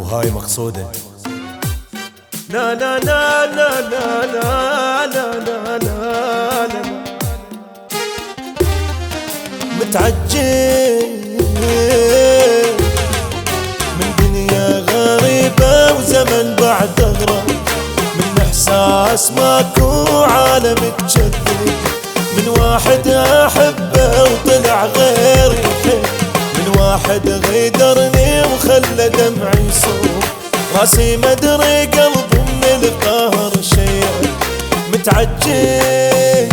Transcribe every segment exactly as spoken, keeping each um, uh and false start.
وهاي مقصودة. لا لا لا لا لا لا لا لا لا لا متعجب من دنيا غريبة وزمن بعد غرام، من إحساس ماكو عالم تجذب، من واحد أحبه وطلع غير يحب، من واحد غيدرني وخلى دمعي يصوب، راسي مدري قلبي من القهر شيء متعجب،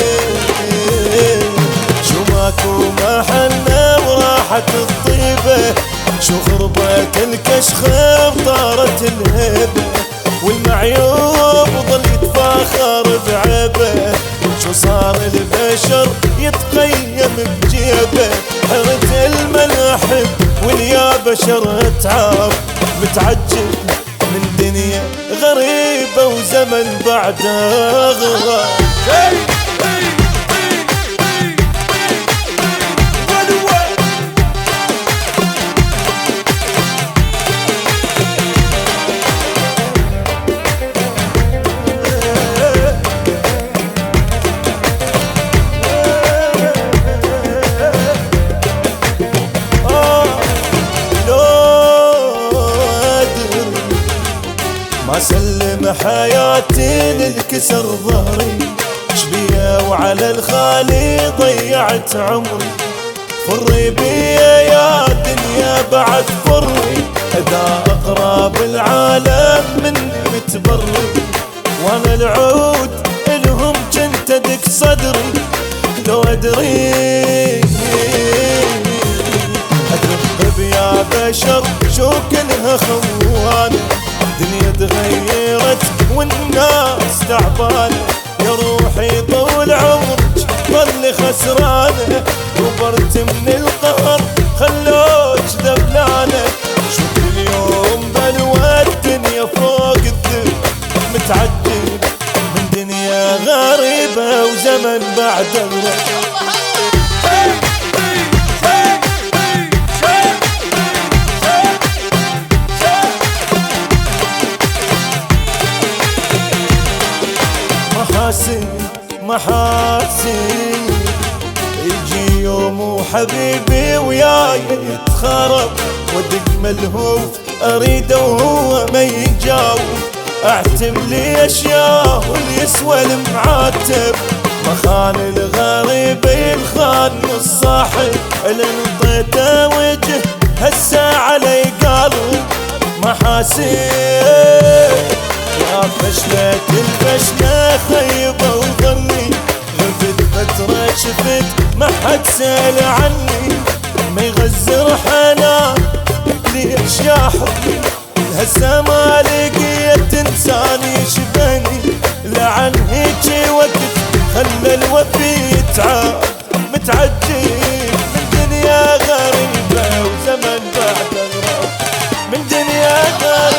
شو ماكو ما حنا وراحت الطيبة، شو خربت الكشخة وطارت الهبة، والمعيوب ظل يتفاخر بعيبه، شو صار البشر يتقيم بجيبه، حرت الملاحب واليا بشر تعب، متعجب من دنيا غريبة وزمن بعده غراب. ما سلم حياتي للكسر ظهري، شبيه وعلى الخالي ضيعت عمري، فري بيا يا دنيا بعد فري، اذا اقرب العالم مني متبري، وانا العود الهم كنت ادق صدري، لو ادري ادرب يا بشر شو كلها خوانه، الدنيا تغيرت والناس تعبانه، يا روحي طول عمرك ظل خسرانه، كبرت من القهر خلوك ذبلانه، شوف اليوم بلوى الدنيا فوق الذل، متعجب من دنيا غريبه وزمن بعد غراب. محاسن محاسن يجي يوم وحبيبي وياي يتخرب، ودق ملهوف اريده وهو ما يجاوب، اعتم لي اشياء واللي يسوى المعاتب، ما خان الغريب يلخان الصاحب، اللي انطيته وجه هسه علي قلب، محاسن يا فشلة الفشلة خيبة وظني، غبت فترة شفت ما حد سأل عني، ما يغزر حنان ليش يا حبي، هسه ما لقيت انسان يشبهني، لعن هيجي وقت خلى الوفي يتعب، متعجب من دنيا غريبة وزمن بعد غراب، من دنيا غريبة